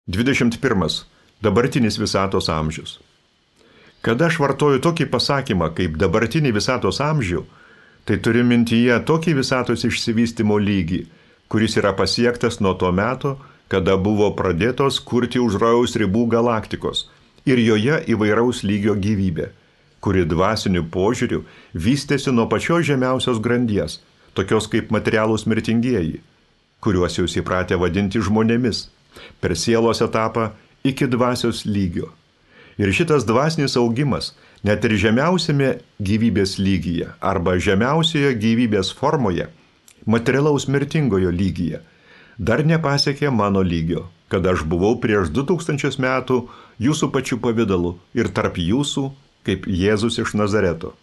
21. Dabartinis visatos amžius. Kada aš vartoju tokį pasakymą kaip dabartinį visatos amžių, tai turiu mintyje tokį visatos išsivystymo lygį, kuris yra pasiektas nuo to meto, kada buvo pradėtos kurti už rojaus ribų galaktikos ir joje įvairaus lygio gyvybė, kuri dvasiniu požiūriu vystėsi nuo pačios žemiausios grandies, tokios kaip materialūs mirtingieji, kuriuos jūs įpratę vadinti žmonėmis, per sielos etapą iki dvasios lygio. Ir šitas dvasinis augimas net ir žemiausiame gyvybės lygyje arba žemiausioje gyvybės formoje, materialaus mirtingojo lygyje, dar nepasiekė mano lygio, kad aš buvau prieš 2000 metų jūsų pačių pavidalu ir tarp jūsų kaip Jėzus iš Nazareto.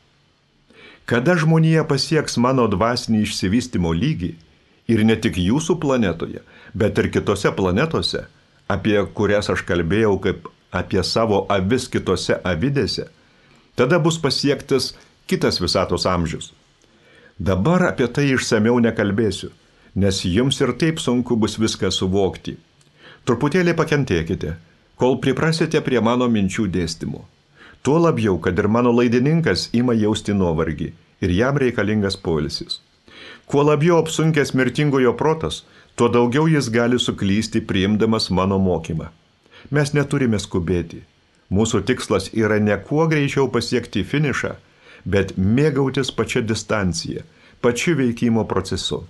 Kada žmonija pasieks mano dvasinį išsivystymo lygį, ir ne tik jūsų planetoje, bet ir kitose planetose, apie kurias aš kalbėjau kaip apie savo avis kitose avidėse, tada bus pasiektas kitas visatos amžius. Dabar apie tai išsamiau nekalbėsiu, nes jums ir taip sunku bus viską suvokti. Truputėlį pakentėkite, kol priprasite prie mano minčių dėstymų. Tuo labiau, kad ir mano laidininkas ima jausti nuovargį ir jam reikalingas poilsis. Kuo labiau apsunkęs mirtingojo protas, tuo daugiau jis gali suklysti priimdamas mano mokymą. Mes neturime skubėti. Mūsų tikslas yra ne kuo greičiau pasiekti finišą, bet mėgautis pačia distancija, pačiu veikimo procesu.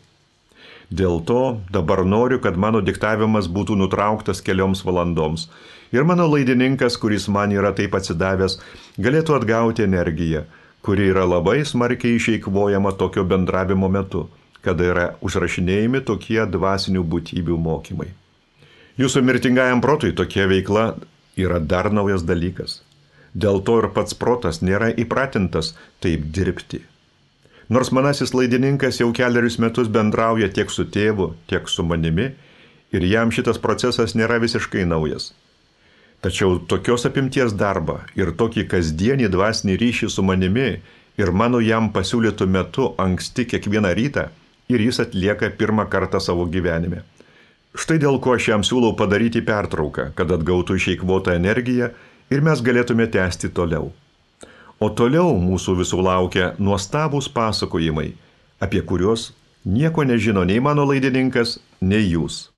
Dėl to dabar noriu, kad mano diktavimas būtų nutrauktas kelioms valandoms ir mano laidininkas, kuris man yra taip atsidavęs, galėtų atgauti energiją, kuri yra labai smarkiai išeikvojama tokio bendravimo metu, kada yra užrašinėjami tokie dvasinių būtybių mokymai. Jūsų mirtingajam protui tokia veikla yra dar naujas dalykas. Dėl to ir pats protas nėra įpratintas taip dirbti. Nors manasis laidininkas jau kelerius metus bendrauja tiek su tėvu, tiek su manimi, ir jam šitas procesas nėra visiškai naujas. Tačiau tokios apimties darbą ir tokį kasdienį dvasinį ryšį su manimi ir mano jam pasiūlytų metu anksti kiekvieną rytą ir jis atlieka pirmą kartą savo gyvenime. Štai dėl ko aš jam siūlau padaryti pertrauką, kad atgautų išeikvotą energiją ir mes galėtume tęsti toliau. O toliau mūsų visų laukia nuostabūs pasakojimai, apie kuriuos nieko nežino nei mano laidininkas, nei jūs.